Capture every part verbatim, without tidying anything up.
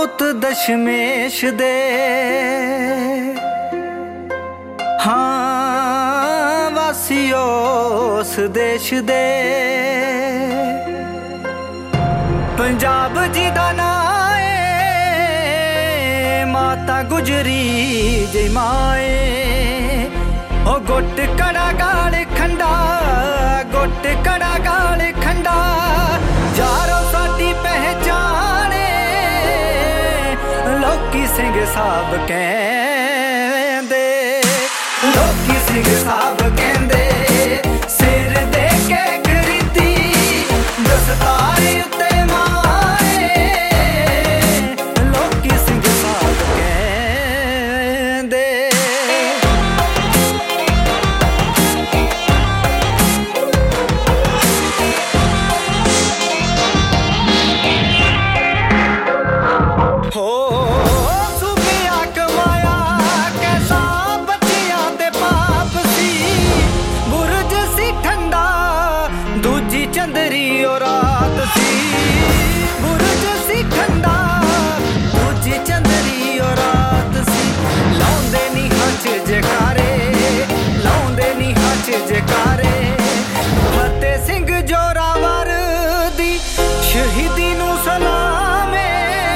ਪੁੱਤ ਦਸ਼ਮੇਸ਼ ਦੇ ਹਾਂ ਵਾਸੀਓ ਉਸ ਦੇਸ਼ ਦੇ। ਪੰਜਾਬ ਜੀ ਦਾ ਨਾਂ ਏ ਮਾਤਾ ਗੁਜਰੀ ਜੈ ਮਾਏ। ਉਹ ਗੁੱਟ ਕੜਾ ਗਾਲ ਖੰਡਾ ਗੁੱਟ ਕੜਾ ਗਾਲ ਖੰਡਾ ਯਾਰੋ ਸਾਡੀ ਪਹਿਚਾਣੇ ਲੋਕੀ ਸਿੰਘ ਸਾਹਿਬ ਕਹਿੰਦੇ ਲੋਕੀ ਸਿੰਘ ਸਾਹਿਬ ਕਹਿੰਦੇ ਸਿਰ ਦੇ ਕੇ ਗਰੀਦੀ ਦਸਤਾਰ ਉੱਤੇ ਮਾਏ ਲੋਕੀ ਸਿੰਘ ਸਾਹਿਬ ਕਹਿੰਦੇ। ਚੰਦਰੀ ਉਹ ਰਾਤ ਸੀ ਬੁਰਜ ਸੀ ਠੰਡਾ ਦੂਜੀ ਚੰਦਰੀ ਉਹ ਰਾਤ ਸੀ। ਲਾਉਂਦੇ ਨੀ ਹੱਥ ਜਕਾਰੇ ਲਾਉਂਦੇ ਨੀ ਹੱਥ ਜਕਾਰੇ ਫਤਿਹ ਸਿੰਘ ਜੋਰਾਵਰ ਦੀ ਸ਼ਹੀਦੀ ਨੂੰ ਸਲਾਮੇ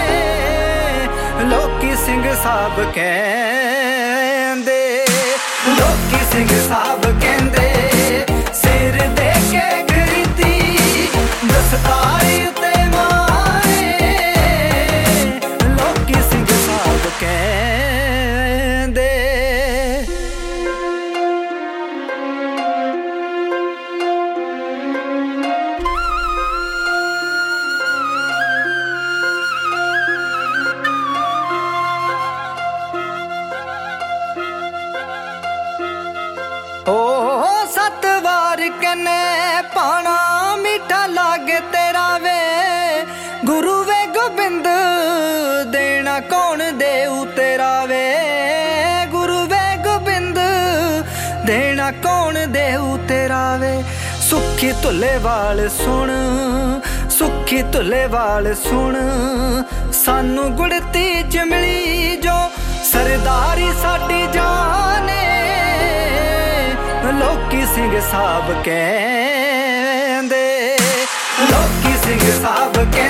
ਲੋਕੀ ਸਿੰਘ ਸਾਹਿਬ ਕਹਿੰਦੇ ਲੋਕੀ ਸਿੰਘ ਸਾਹਿਬ ਕਹਿੰਦੇ ਸਿਰ ਦੇ ਕੇ ਦਸਤਾਰ ਉੱਤੇ ਮਾਏ ਲੋਕੀ ਸਿੰਘ ਸਾਹਿਬ ਕਹਿੰਦੇ। ਓ ਸੱਤ ਵਾਰ ਕਨੇ ਪਾਣਾ ਮਿੱਠਾ ਲਾਗੇ ਤੇਰਾ ਵੇ ਗੁਰੂ ਵੇ ਗੋਬਿੰਦ ਦੇਣਾ ਕੌਣ ਦੇਊ ਤੇਰਾ ਵੇ ਗੁਰੂ ਵੇ ਗੋਬਿੰਦ ਦੇਣਾ ਕੌਣ ਦੇਊ ਤੇਰਾ ਵੇ। ਸੁੱਖੀ ਧੁੱਲੇ ਵਾਲ ਸੁਣ ਸੁੱਖੀ ਧੁੱਲੇ ਵਾਲ ਸੁਣ ਸਾਨੂੰ ਗੁੜਤੀ ਚ ਮਿਲੀ ਜੋ ਸਰਦਾਰੀ ਸਾਡੀ ਜਾਨੇ ਲੋਕੀ ਸਿੰਘ ਸਾਹਿਬ ਕਹਿੰਦੇ ਲੋਕੀ ਸਿੰਘ ਸਾਹਿਬ ਕਹਿੰਦੇ।